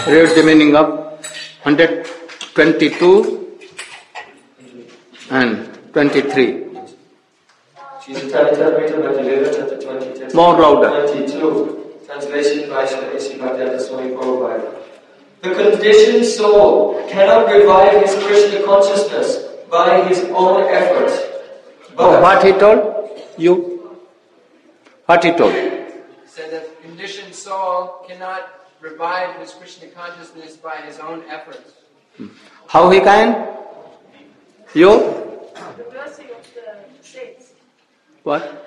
Read the meaning of 122 and 23. More louder. 22. Translation by Sri Bhaktivedanta Swami Prabhupada. The conditioned soul cannot revive his Krishna consciousness by his own efforts. Oh, what he told? You? What he told? He said that the conditioned soul cannot revive his Krishna consciousness by his own efforts. How he can? You? The blessing of the saints. What?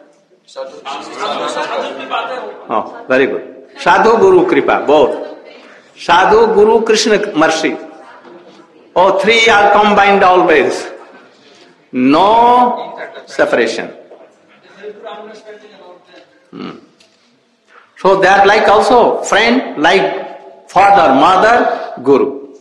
Oh, very good. Sadhu, Guru, Kripa, both. Sadhu, Guru, Krishna, mercy. All three are combined always. No separation. So they are like also friend, like father, mother, Guru.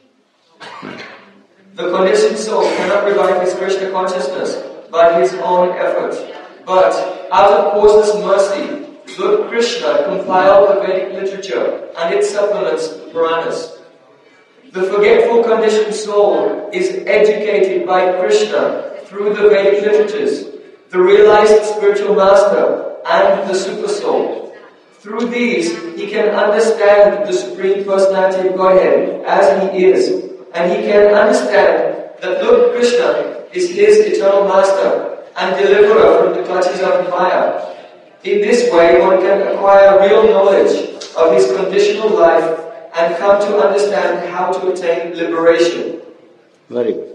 The conditioned soul cannot revive his Krishna consciousness by his own efforts. But out of causeless mercy, Lord Krishna compiled the Vedic literature and its supplements, the Puranas. The forgetful conditioned soul is educated by Krishna through the Vedic literatures, the realized spiritual master, and the super soul. Through these, he can understand the Supreme Personality of Godhead as he is, and he can understand that Lord Krishna is his eternal master and deliverer from the clutches of Maya. In this way, one can acquire real knowledge of his conditional life and come to understand how to attain liberation. Very good.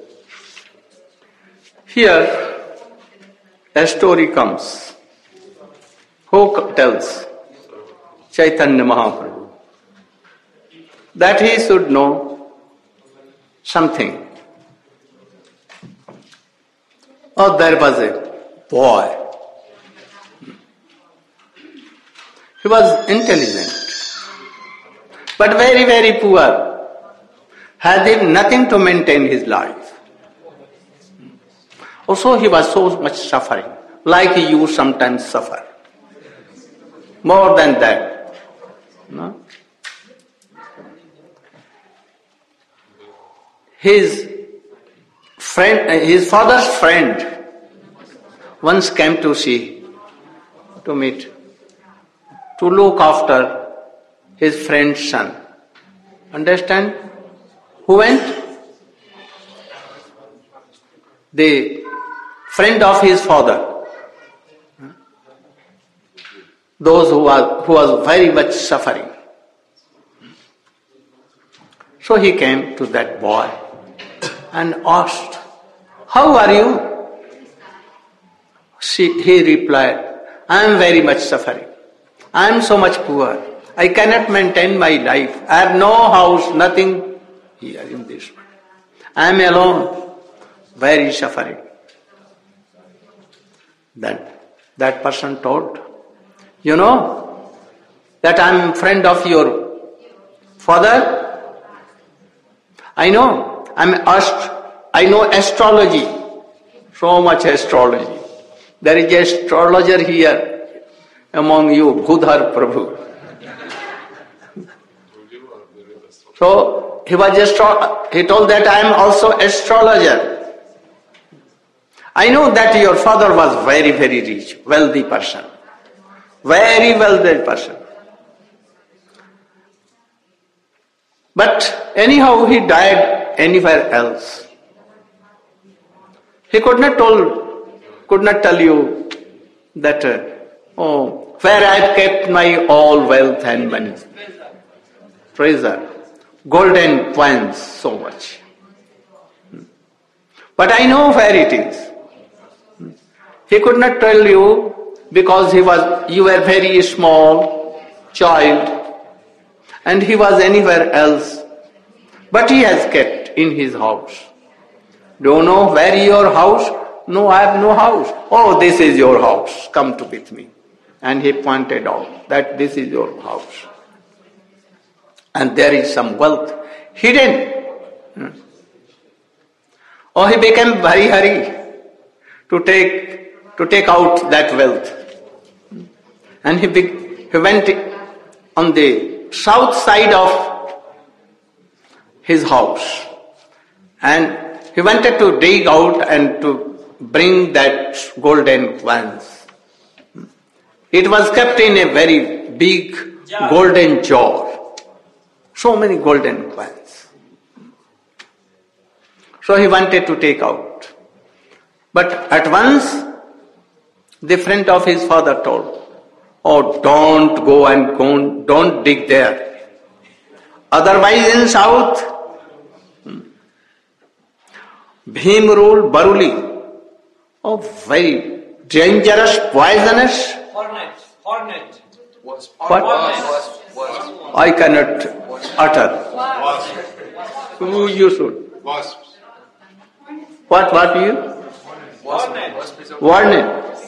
Here, a story comes. Who tells? Chaitanya Mahaprabhu. That he should know something. Oh, there was a boy. He was intelligent, but very, very poor. Had nothing to maintain his life. Also, he was so much suffering, like you sometimes suffer. More than that. No? His father's friend once came to meet, to look after his friend's son. Understand? Who went? The friend of his father. Those who was very much suffering. So he came to that boy and asked, "How are you?" He replied, "I am very much suffering. I am so much poor. I cannot maintain my life. I have no house, nothing here in this world. I am alone, very suffering." Then that person told, "You know that I am friend of your father? I know. I know astrology, so much astrology. There is an astrologer here among you, Bhudhar Prabhu." So he told that I am also astrologer. I know that your father was very, very rich, wealthy person. Very wealthy person. But anyhow, he died anywhere else. He could not tell you that, where I have kept my all wealth and money. Treasure, golden coins, so much. But I know where it is. He could not tell you because you were very small child and he was anywhere else. But he has kept in his house. Do you know where is your house? No, I have no house. Oh, this is your house. Come to with me. And he pointed out that this is your house. And there is some wealth hidden. Oh, he became very hurry to take out that wealth. And he went on the south side of his house. And he wanted to dig out and to bring that golden coins. It was kept in a very big golden jar. So many golden coins. So he wanted to take out. But at once, the friend of his father told, "Oh, don't go and don't dig there. Otherwise in south, Bhim ruled Baruli. Oh, very dangerous, poisonous. Hornet. What? I cannot utter. Who you should? Wasps. What you? Warning.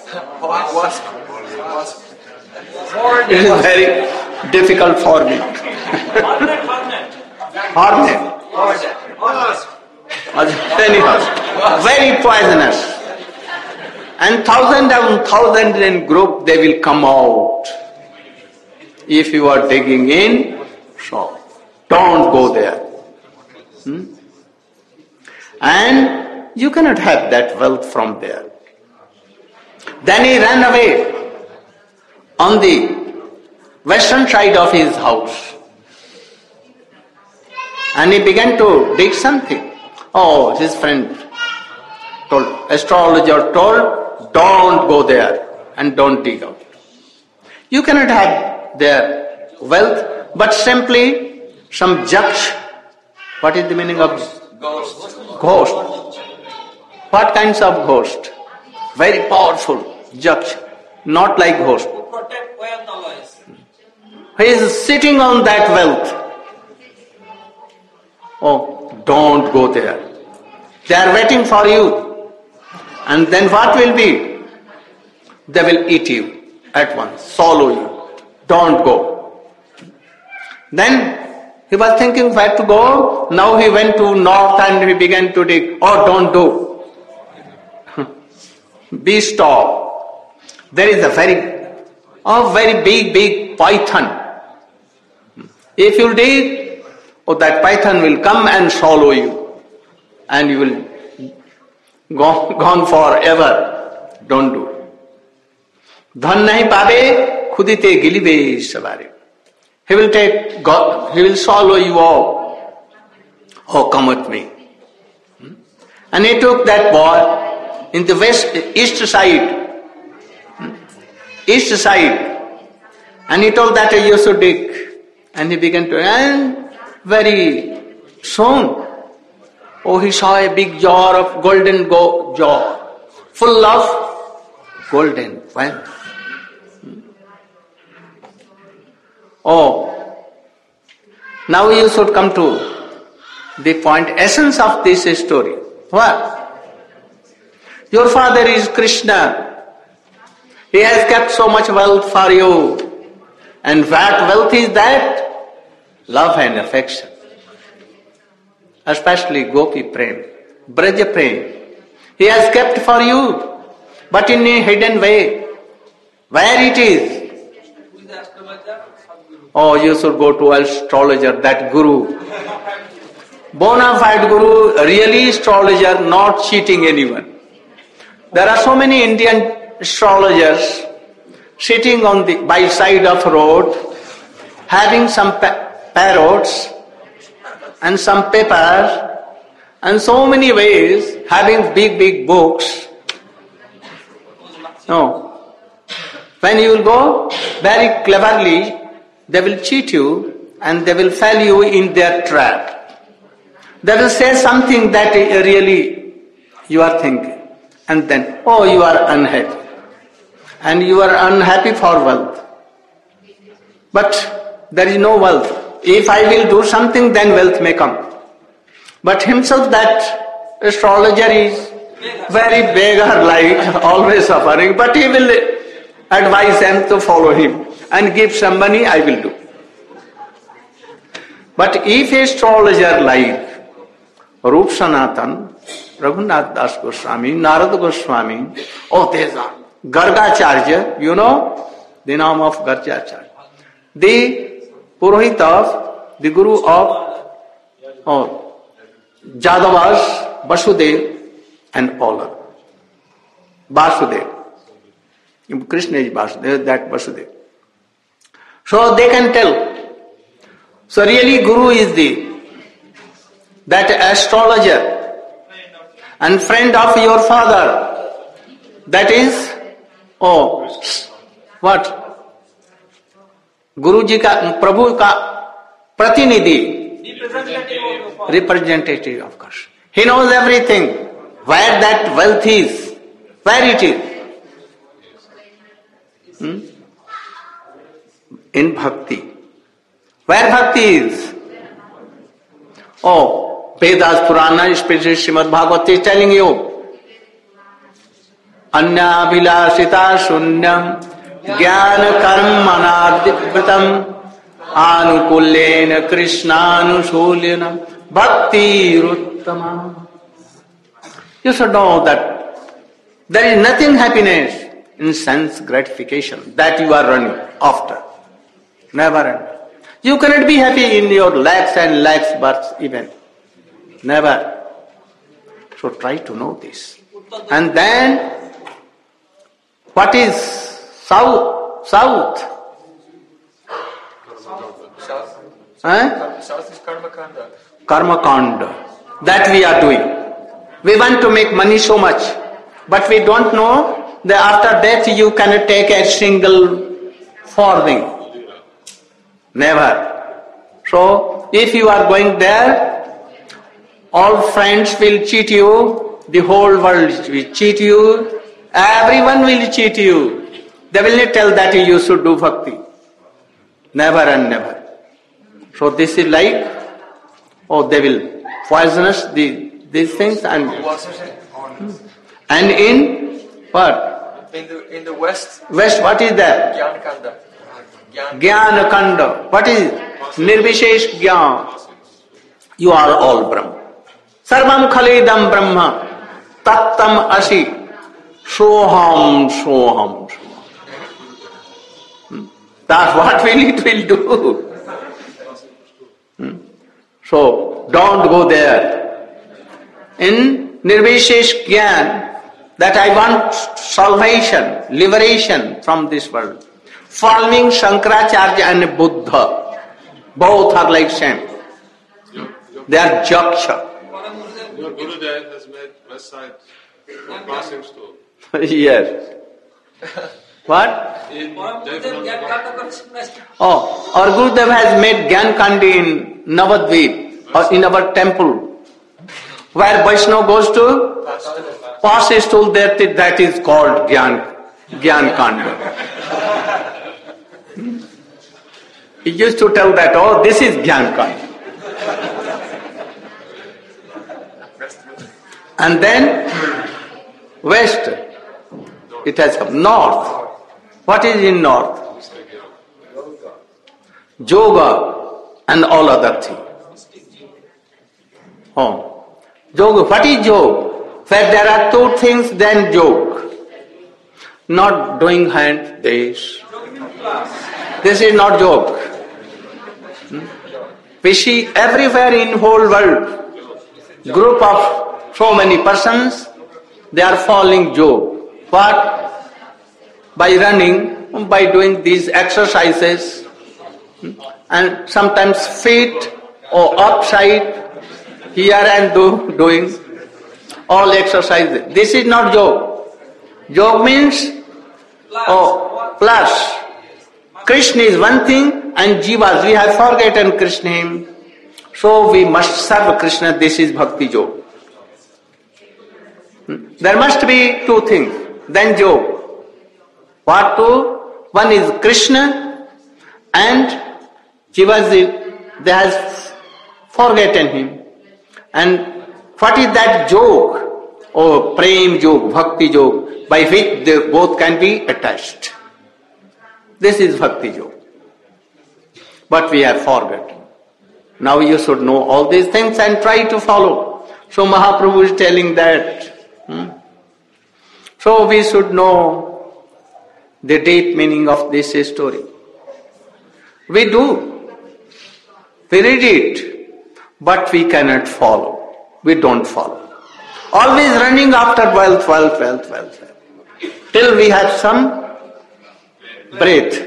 It is very difficult for me. Hornet. Anyhow, very poisonous. And thousands in group, they will come out. If you are digging in, so don't go there. And you cannot have that wealth from there. Then he ran away on the western side of his house. And he began to dig something. Oh, his friend astrologer told, don't go there and don't dig out. You cannot have their wealth, but simply some jaksh. What is the meaning of ghost? What kinds of ghost? Very powerful jaksh, not like ghost. He is sitting on that wealth. Oh, don't go there. They are waiting for you. And then what will be? They will eat you at once, swallow you. Don't go. Then he was thinking where to go. Now he went to north and he began to dig. Oh, don't do. Be stop. There is a very big python. If you dig, that python will come and swallow you. And you will gone forever. Don't do. Dhan nahi pabe, khudite gilibe sabare. He will take God, he will swallow you all. Oh, come with me. And he took that boy in the east side, and he told that you should dig. And he began to, and very soon, he saw a big jar of golden jar, full of golden coins. Oh, now you should come to the point, essence of this story. What? Your father is Krishna. He has kept so much wealth for you. And what wealth is that? Love and affection. Especially Gopi Prem, Braja Prem. He has kept for you, but in a hidden way. Where it is? Oh, you should go to astrologer, that guru. Bona fide guru, really astrologer, not cheating anyone. There are so many Indian astrologers sitting on the by side of road, having some parrots and some papers and so many ways, having big books. No. When you will go, very cleverly, they will cheat you and they will fall you in their trap. They will say something that really you are thinking. And then, you are unhappy. And you are unhappy for wealth. But there is no wealth. If I will do something, then wealth may come. But himself, that astrologer is very beggar-like, always suffering. But he will advise them to follow him and give some money, I will do. But if astrologer like Rup Sanatan, Raghunath Das Goswami, Narada Goswami, there's a Gargacharya, you know the name of Gargacharya. The Purohit of the Guru of Jadavas, Vasudev, and all others. Vasudev. Krishna is Vasudev, that Vasudev. So they can tell. So really Guru is that astrologer and friend of your father. That is, what? Guruji ka, Prabhu ka pratinidhi, representative of Krishna. He knows everything, where that wealth is, where it is. In bhakti. Where bhakti is? Vedas, Purana, especially Srimad Bhagavatam is telling you. Anya vilasita shunyam jnana karmanadivritam anukullena krishnanushulyana bhakti ruttama. You should know that there is nothing happiness in sense gratification that you are running after. Never end. You cannot be happy in your lakhs and lakhs births even. Never. So try to know this. And then, what is south? South is Karma Kanda. Karma Kanda. That we are doing. We want to make money so much, but we don't know that after death you cannot take a single farthing. Never. So, if you are going there, all friends will cheat you, the whole world will cheat you, everyone will cheat you. They will not tell that you should do bhakti. Never and never. So this is like, they will poison us these things and in what? In the West. West, what is that? Gyan Kanda. Jnana Kanda. What is Nirvishesh Jnana? You are all Brahma. Sarvam Khalidam Brahma. Tattam Asi. Soham, Soham. That's what it will do. So, don't go there. In Nirvishesh Jnana, that I want salvation, liberation from this world. Following Shankaracharya and Buddha, both are like same. They are Jaksha. Your Gurudev has made West Side passing stone. Yes. What? In Our Gurudev has made Gyan Kandi in Navadvip, or in our temple. Where Vaishnava goes to pass a stool, that is called Gyan Kanda. He used to tell that, this is Gyan Kanda. And then west, it has come. North. What is in north? Yoga and all other things. Yoga. What is yoga? Where there are two things, then yoga. Not doing hand, this. This is not yoga. We see everywhere in whole world, group of so many persons, they are following yoga. What? By running, by doing these exercises, and sometimes feet or upside here and doing all exercises. This is not yoga. Yoga means plus. Krishna is one thing and jivas, we have forgotten Krishna. So we must serve Krishna. This is bhakti yoga. There must be two things. Then yoga. What two? One is Krishna and jivas, they have forgotten him. And what is that yoga? Prem yoga, bhakti yoga, by which they both can be attached. This is bhakti yoga. But we have forgotten. Now you should know all these things and try to follow. So Mahaprabhu is telling that. So we should know the deep meaning of this story. We do. We read it. but we cannot follow. We don't follow. Always running after wealth. Till we have some breath.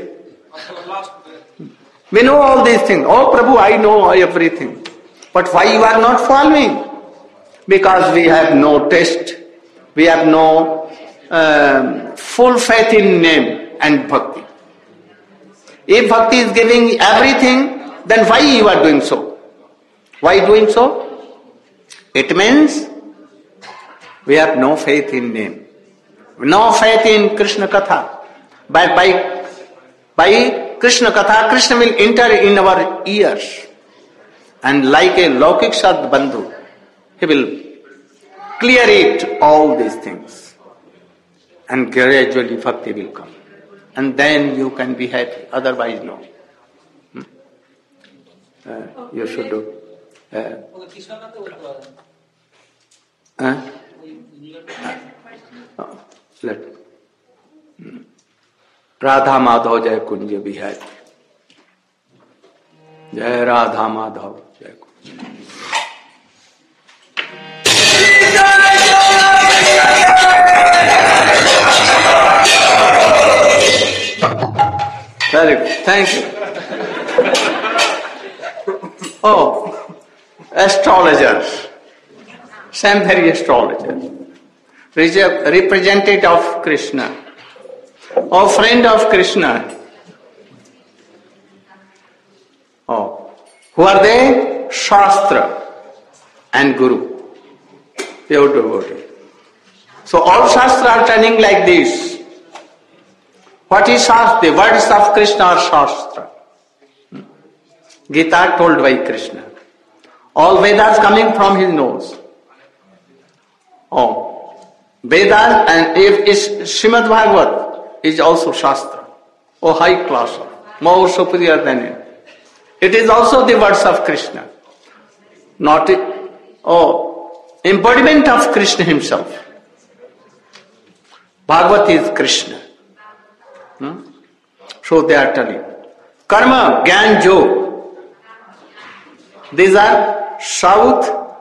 We know all these things. Oh Prabhu, I know everything. But why you are not following? Because we have no taste. We have no full faith in name and bhakti. If bhakti is giving everything, then why you are doing so? Why doing so? It means we have no faith in name. No faith in Krishna Katha. By Krishna Katha, Krishna will enter in our ears. And like a Laukik Sad Bandhu, he will clear it, all these things. And gradually bhakti will come. And then you can be happy. Otherwise, no. You should do. Let Radha Madhav Jai Kunja Bihari. Jai Radha Madhav Jai Kunja. Very good. Thank you. Oh, astrologers. Samphari astrologer. Representative of Krishna. Oh, friend of Krishna. Oh, who are they? Shastra and Guru. Pure devotee. So all Shastra are turning like this. What is Shastra? The words of Krishna are Shastra. Gita told by Krishna. All Vedas coming from his nose. Oh, Vedas, and if is Srimad Bhagavad is also Shastra. Oh, high class, more superior than it. It is also the words of Krishna. Not it. Oh, embodiment of Krishna himself. Bhagavad is Krishna. So they are telling. Karma, Gyan, Jog. These are south,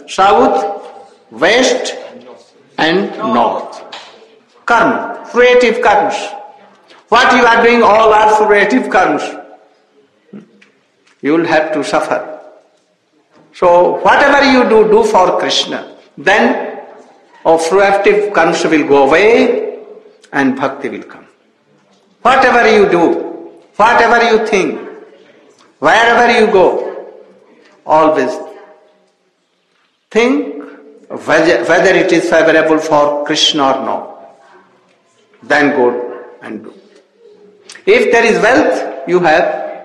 west and north. Karma, creative karmas. What you are doing, all are creative karmas. You will have to suffer. So whatever you do for Krishna. Then fruitive karmas will go away and bhakti will come. Whatever you do, whatever you think, wherever you go, always think whether it is favorable for Krishna or not. Then go and do. If there is wealth, you have.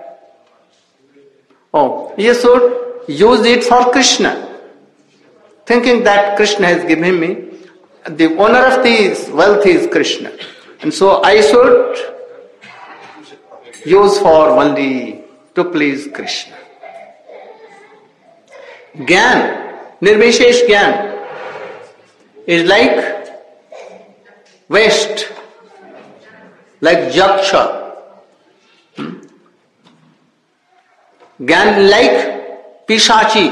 Oh, you should use it for Krishna. Thinking that Krishna has given me. The owner of this wealth is Krishna. And so I should use for only to please Krishna. Gyan, Nirvishesh Gyan, is like waste, like Jaksha. Gyan like Pishachi,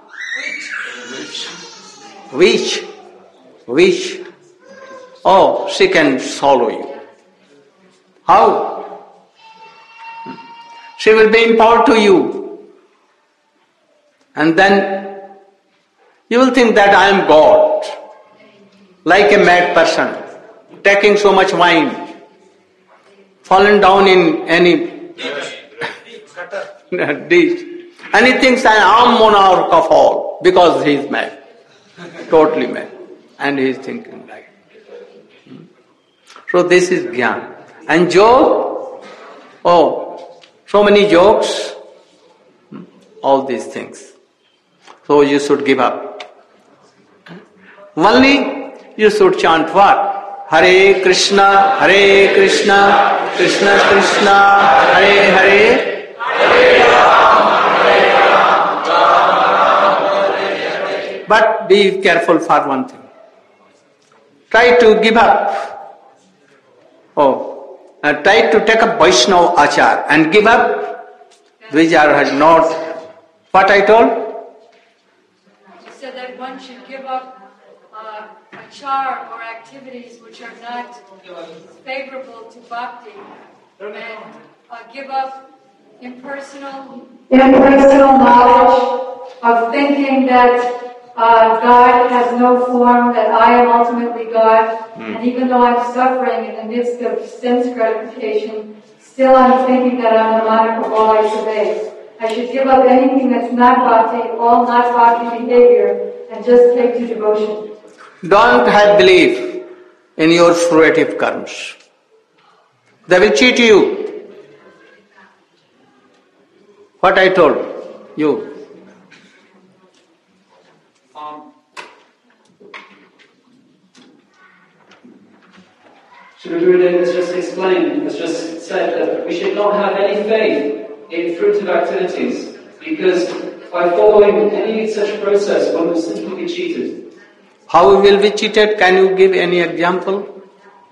witch. Oh, she can swallow you. How? She will be in power to you. And then you will think that I am God. Like a mad person, taking so much wine, fallen down in any ditch. And he thinks I am monarch of all because he is mad. Totally mad. And he is thinking like. So this is Gyan. And joke, so many jokes, all these things. So you should give up. Only you should chant what? Hare Krishna, Krishna Krishna, Hare Hare, But be careful for one thing. Try to give up. Try to take up Vaishnava Achar and give up which are not what I told? should give up achar or activities which are not favorable to bhakti, and give up impersonal knowledge of thinking that God has no form, that I am ultimately God, and even though I'm suffering in the midst of sense gratification, still I'm thinking that I'm the monarch of all I survey. I should give up anything that's not bhakti, all not bhakti behavior, and just take to devotion. Don't have belief in your fruitive karmas. They will cheat you. What I told you. Srila Gurudev has just explained, has just said that we should not have any faith in fruitive activities, because by following any such process, one will simply be cheated. How will we cheated? Can you give any example?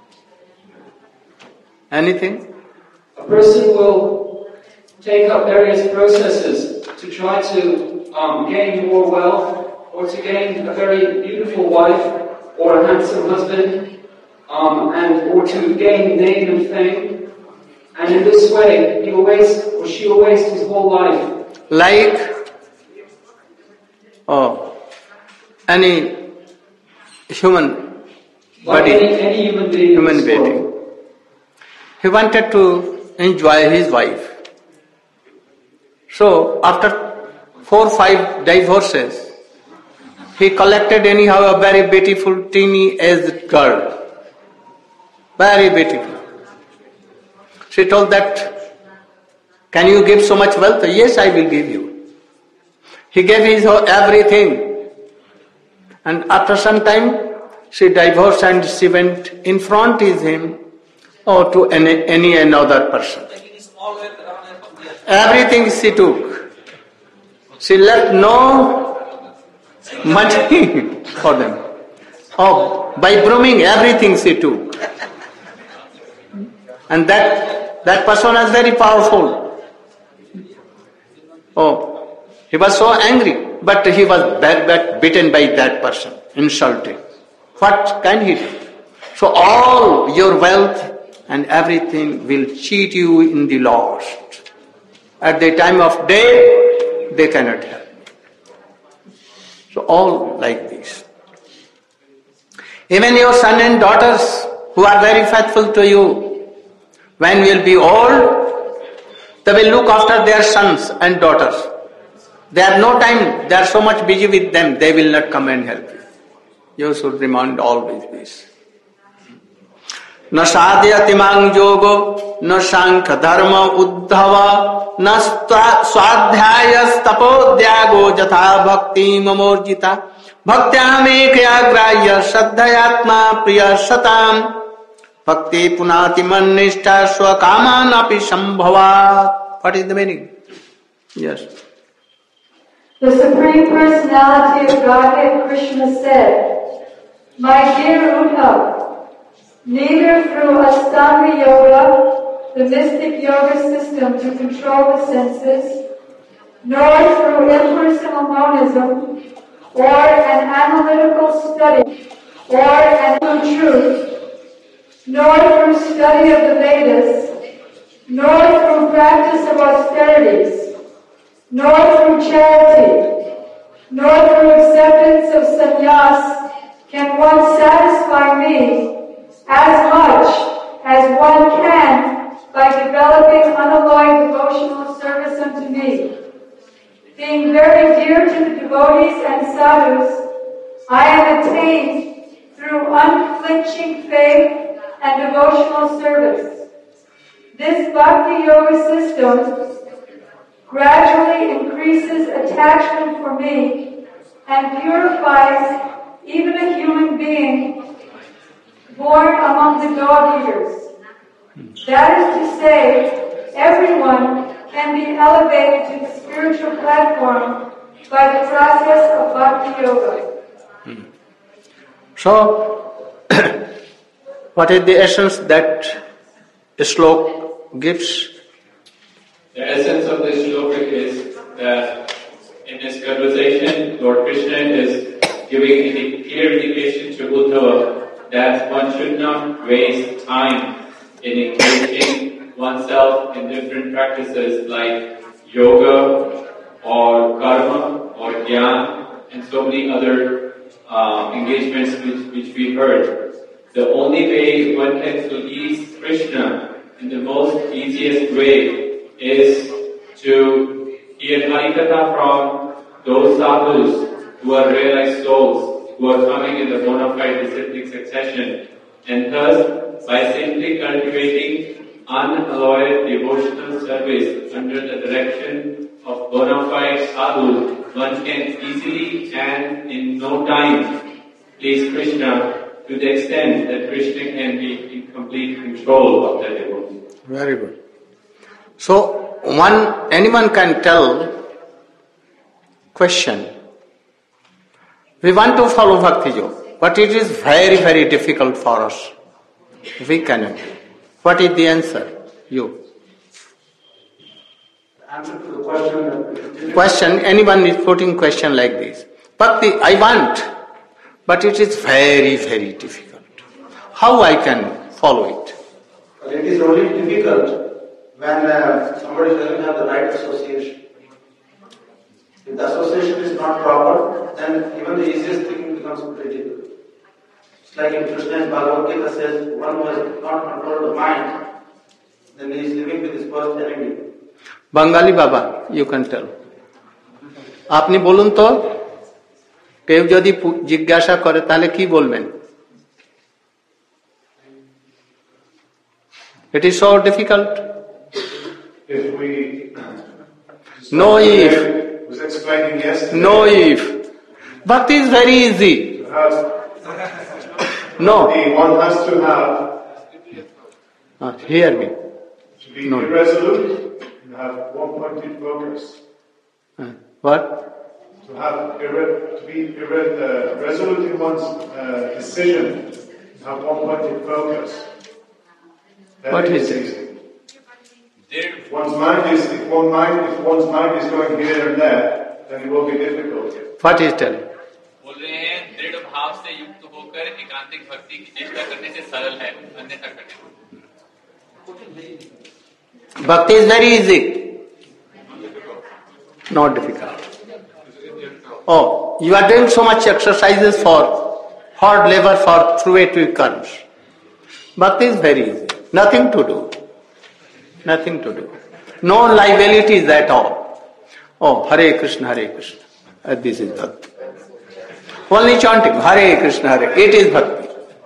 Anything? A person will take up various processes to try to gain more wealth, or to gain a very beautiful wife, or a handsome husband, or to gain name and fame. And in this way, he will waste, or she will waste his whole life. Like any human body, any human being. He wanted to enjoy his wife. So after 4 or 5 divorces, he collected anyhow a very beautiful teeny-aged girl. Very beautiful. She told that, can you give so much wealth? Yes, I will give you. He gave his everything. And after some time, she divorced and she went in front of him or to any another person. Everything she took. She left no money for them. By brooming, everything she took. And that person was very powerful. He was so angry, but he was beaten by that person, insulted. What can he do? So all your wealth and everything will cheat you in the last. At the time of death, they cannot help. So all like this. Even your son and daughters who are very faithful to you, when you will be old, they will look after their sons and daughters. They have no time, they are so much busy with them, they will not come and help you. You should remind always this. Na sadhyati mang yogo, na shankha dharma uddhava, na swadhyaya stapodhyago jatha bhakti mamorjita, bhaktya mekaya grahya saddhayatma priya satam, bhakti punati manishta swakaman api sambhavat. What is the meaning? Yes. The Supreme Personality of Godhead, Krishna said, my dear Uddhava, neither through Ashtanga Yoga, the mystic yoga system to control the senses, nor through impersonal monism, or an analytical study, or an truth, nor through study of the Vedas, nor through practice of austerities, nor through charity, nor through acceptance of sannyas can one satisfy me as much as one can by developing unalloyed devotional service unto me. Being very dear to the devotees and sadhus, I am attained through unflinching faith and devotional service. This Bhakti Yoga system gradually increases attachment for me and purifies even a human being born among the dog eaters. That is to say, everyone can be elevated to the spiritual platform by the process of Bhakti Yoga. So, what is the essence that slok gives? The essence of this shloka is that in this conversation, Lord Krishna is giving a clear indication to Uddhava that one should not waste time in engaging oneself in different practices like yoga or karma or jnana and so many other engagements which we heard. The only way one can please Krishna in the most easiest way is to hear Harikatha from those sadhus who are realized souls, who are coming in the bona fide disciplic succession, and thus by simply cultivating unalloyed devotional service under the direction of bona fide sadhus, one can easily and in no time please Krishna to the extent that Krishna can be in complete control of the devotee. Very good. So, anyone can tell, question. We want to follow Bhakti Yoga, but it is very, very difficult for us. We cannot. What is the answer? You. The answer to the question. Question, anyone is putting question like this. Bhakti, I want, but it is very, very difficult. How I can follow it? Well, it is only difficult when somebody doesn't have the right association. If the association is not proper, then even the easiest thing becomes pretty difficult. It's like in Krishna's Bhagavad Gita says, one who has not controlled the mind, then he is living with his worst enemy. Bengali Baba, you can tell. আপনি বলুন তো, কেউ যদি জিজ্ঞাসা করে তাহলে কি বলবেন? It is so difficult. If we No if. was explaining yesterday. No if. Bhakti is very easy. No. One has to have. Hear me. To be irresolute, you have one-pointed focus. What? To be resolute in one's decision, you have one-pointed focus. That What is it? If one's mind is going here and there, then it will be difficult. What is telling? बोल रहे हैं दृढ़ भाव से युक्त होकर एकांतिक भक्ति की चेष्टा करने से सरल है अन्यथा कठिन. Bhakti is very easy. Not difficult. Oh, you are doing so much exercises for hard labor for fruitive karmas. Bhakti is very easy. Nothing to do. Nothing to do. No liabilities at all. Oh, Hare Krishna, Hare Krishna. This is Bhakti. Only chanting Hare Krishna, Hare. It is Bhakti.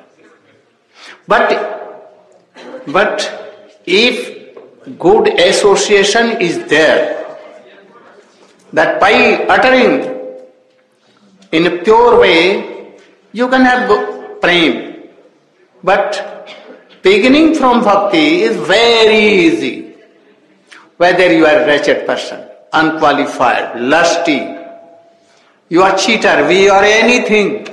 But if good association is there, that by uttering in a pure way, you can have prem. But beginning from bhakti is very easy. Whether you are a wretched person, unqualified, lusty, you are cheater, we are anything.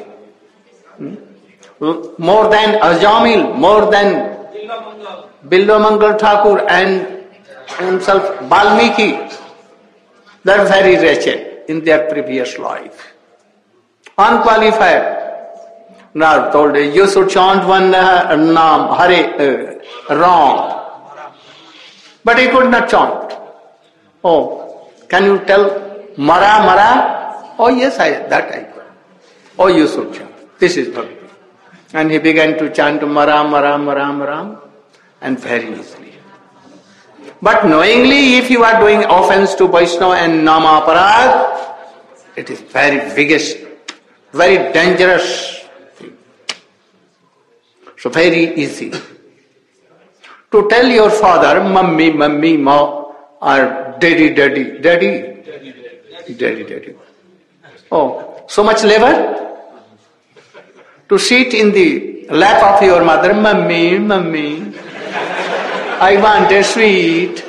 More than Ajamil, more than Bilvamangal Thakur and himself Valmiki, they are very wretched in their previous life. Unqualified. Now told you should chant one Naam, Hare, wrong. But he could not chant. Oh, can you tell Mara, Mara? Oh yes, that I could. Oh, you should chant. This is Bhakti. And he began to chant Mara, Mara, Mara, Mara, and very easily. But knowingly, if you are doing offense to Vaishnava and Nama Aparad, it is very biggest, very dangerous thing. So very easy. To tell your father, Mummy, Mummy, Ma, or Daddy, Daddy, Daddy, Daddy, Daddy. Oh, so much labor? To sit in the lap of your mother, Mummy, Mummy, I want a sweet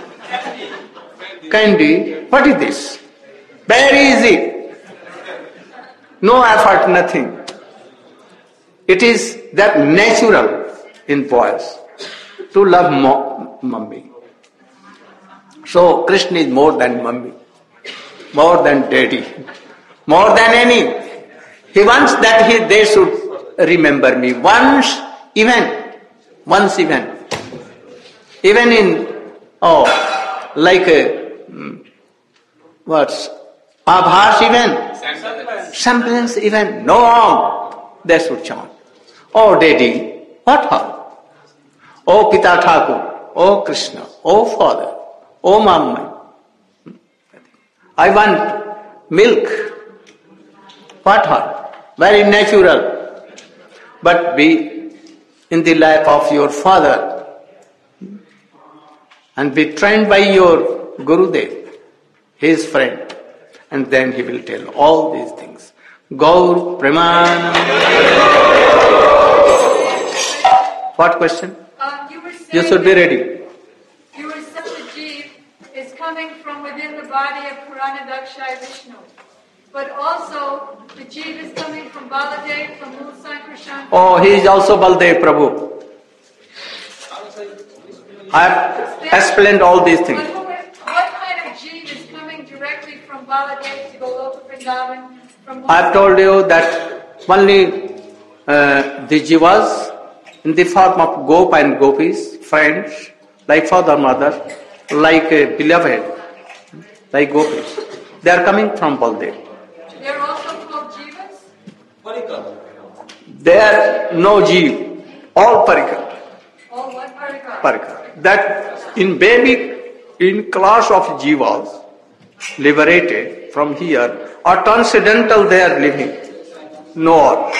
candy. What is this? Very easy. No effort, nothing. It is that natural in boys to love mummy. So Krishna is more than mummy, more than daddy, more than any. He wants that they should remember me. Once event. Even in, like what's Abhas event, semblance event, no harm, they should chant. Oh Daddy, what harm? Oh Pita Thakur, oh Krishna, oh Father, oh Mama, I want milk. What harm? Very natural. But be in the lap of your father and be trained by your Gurudev, his friend, and then he will tell all these things. Gaur Premanam. What question? You should be ready. You were saying the jeev is coming from within the body of Purana Vishnu. But also, the jeev is coming from Baladev, from Mulsan Krishan. Oh, he is also Baldev Prabhu. I have explained all these things. But what kind of jeev is coming directly from Baladev to Goloka Vrindavan? I have told you that only the jivas in the form of Gop and Gopis, friends, like father, mother, like beloved, like Gopis, they are coming from Baldev. They are also called jivas? Parikar. They are no jiv, all parikar. All what parikar? Parikar. That in class of jivas, liberated from here, or transcendental they are living. No or.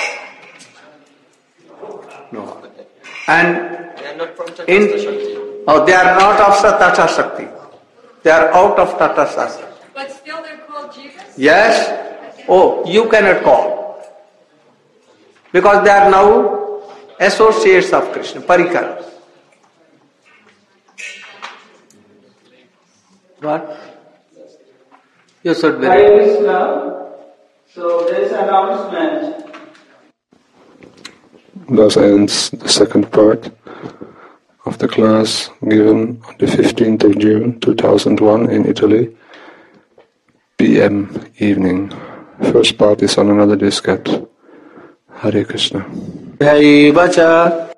No. And They are not from in, Tatastha Shakti. they are not of Tata Shakti. They are out of Tata Shakti. But still they're called jivas? Yes. Oh, you cannot call. Because they are now associates of Krishna, Parikar. What? You should be ready. Hare Krishna. So there is an announcement. Thus ends the second part of the class given on the 15th of June 2001 in Italy, PM evening. First part is on another diskette. Hare Krishna. Jai Vacha.